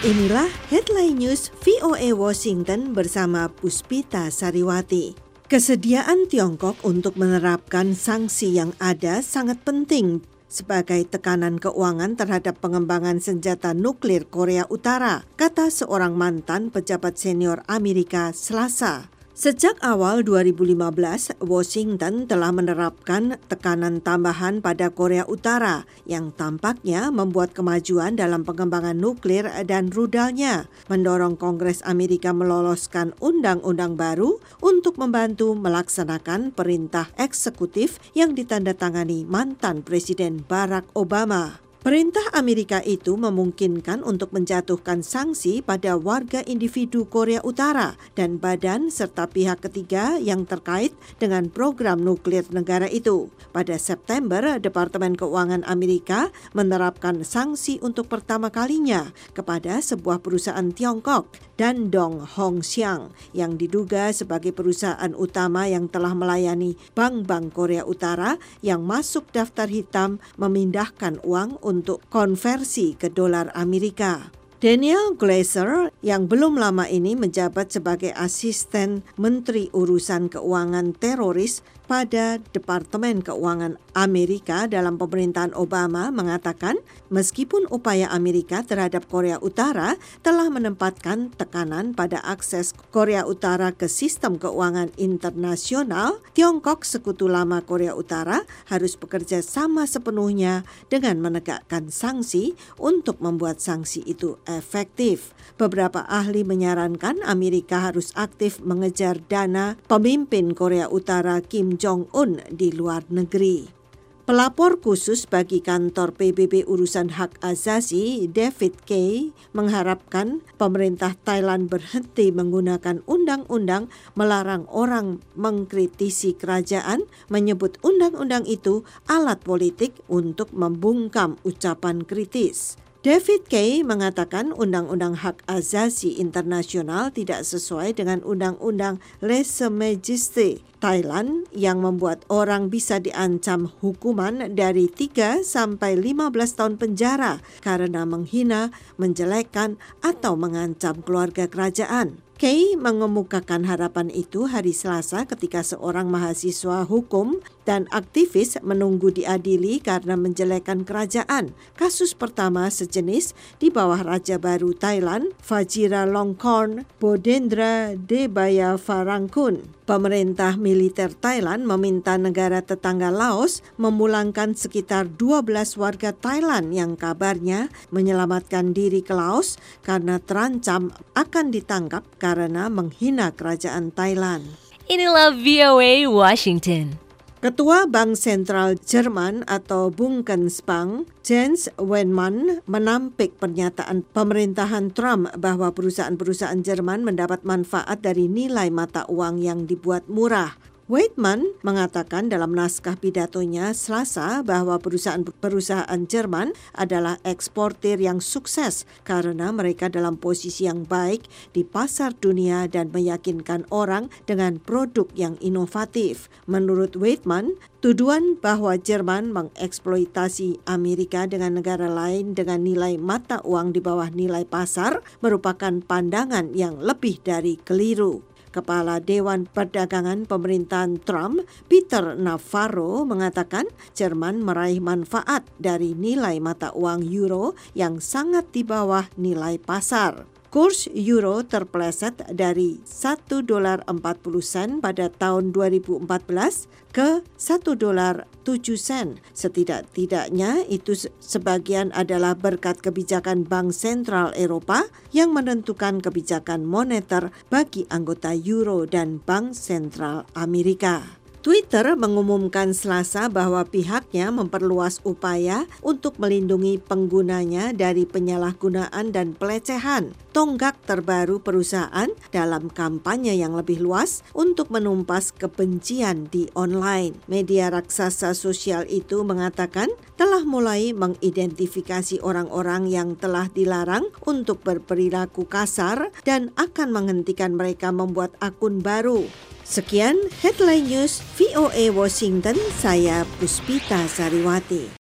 Inilah Headline News VOA Washington bersama Puspita Sariwati. Kesediaan Tiongkok untuk menerapkan sanksi yang ada sangat penting sebagai tekanan keuangan terhadap pengembangan senjata nuklir Korea Utara, kata seorang mantan pejabat senior Amerika Selasa. Sejak awal 2015, Washington telah menerapkan tekanan tambahan pada Korea Utara yang tampaknya membuat kemajuan dalam pengembangan nuklir dan rudalnya, mendorong Kongres Amerika meloloskan undang-undang baru untuk membantu melaksanakan perintah eksekutif yang ditandatangani mantan Presiden Barack Obama. Perintah Amerika itu memungkinkan untuk menjatuhkan sanksi pada warga individu Korea Utara dan badan serta pihak ketiga yang terkait dengan program nuklir negara itu. Pada September, Departemen Keuangan Amerika menerapkan sanksi untuk pertama kalinya kepada sebuah perusahaan Tiongkok, Dandong Hongxiang, yang diduga sebagai perusahaan utama yang telah melayani bank-bank Korea Utara yang masuk daftar hitam memindahkan uang untuk konversi ke dolar Amerika. Daniel Glazer yang belum lama ini menjabat sebagai asisten Menteri Urusan Keuangan Teroris pada Departemen Keuangan Amerika dalam pemerintahan Obama mengatakan meskipun upaya Amerika terhadap Korea Utara telah menempatkan tekanan pada akses Korea Utara ke sistem keuangan internasional, Tiongkok sekutu lama Korea Utara harus bekerja sama sepenuhnya dengan menegakkan sanksi untuk membuat sanksi itu efektif. Beberapa ahli menyarankan Amerika harus aktif mengejar dana pemimpin Korea Utara Kim Jong-un di luar negeri. Pelapor khusus bagi kantor PBB urusan hak asasi, David Kaye, mengharapkan pemerintah Thailand berhenti menggunakan undang-undang melarang orang mengkritisi kerajaan, menyebut undang-undang itu alat politik untuk membungkam ucapan kritis. David Kaye mengatakan undang-undang hak asasi internasional tidak sesuai dengan undang-undang Lese Majesté Thailand yang membuat orang bisa diancam hukuman dari 3 sampai 15 tahun penjara karena menghina, menjelekkan, atau mengancam keluarga kerajaan. Kaye mengemukakan harapan itu hari Selasa ketika seorang mahasiswa hukum dan aktivis menunggu diadili karena menjelekkan kerajaan. Kasus pertama sejenis di bawah Raja Baru Thailand, Vajiralongkorn Bodendra Debayavarangkun. Pemerintah militer Thailand meminta negara tetangga Laos memulangkan sekitar 12 warga Thailand yang kabarnya menyelamatkan diri ke Laos karena terancam akan ditangkap karena menghina kerajaan Thailand. Inilah VOA Washington. Ketua Bank Sentral Jerman atau Bundesbank, Jens Wenmann, menampik pernyataan pemerintahan Trump bahwa perusahaan-perusahaan Jerman mendapat manfaat dari nilai mata uang yang dibuat murah. Weidmann mengatakan dalam naskah pidatonya Selasa bahwa perusahaan Jerman adalah eksportir yang sukses karena mereka dalam posisi yang baik di pasar dunia dan meyakinkan orang dengan produk yang inovatif. Menurut Weidmann, tuduhan bahwa Jerman mengeksploitasi Amerika dengan negara lain dengan nilai mata uang di bawah nilai pasar merupakan pandangan yang lebih dari keliru. Kepala Dewan Perdagangan pemerintahan Trump, Peter Navarro, mengatakan Jerman meraih manfaat dari nilai mata uang euro yang sangat di bawah nilai pasar. Kurs euro terpeleset dari $1.40 pada tahun 2014 ke $1.07. Setidak-tidaknya itu sebagian adalah berkat kebijakan Bank Sentral Eropa yang menentukan kebijakan moneter bagi anggota euro dan Bank Sentral Amerika. Twitter mengumumkan Selasa bahwa pihaknya memperluas upaya untuk melindungi penggunanya dari penyalahgunaan dan pelecehan, tonggak terbaru perusahaan dalam kampanye yang lebih luas untuk menumpas kebencian di online. Media raksasa sosial itu mengatakan telah mulai mengidentifikasi orang-orang yang telah dilarang untuk berperilaku kasar dan akan menghentikan mereka membuat akun baru. Sekian Headline News VOA Washington, saya Puspita Sariwati.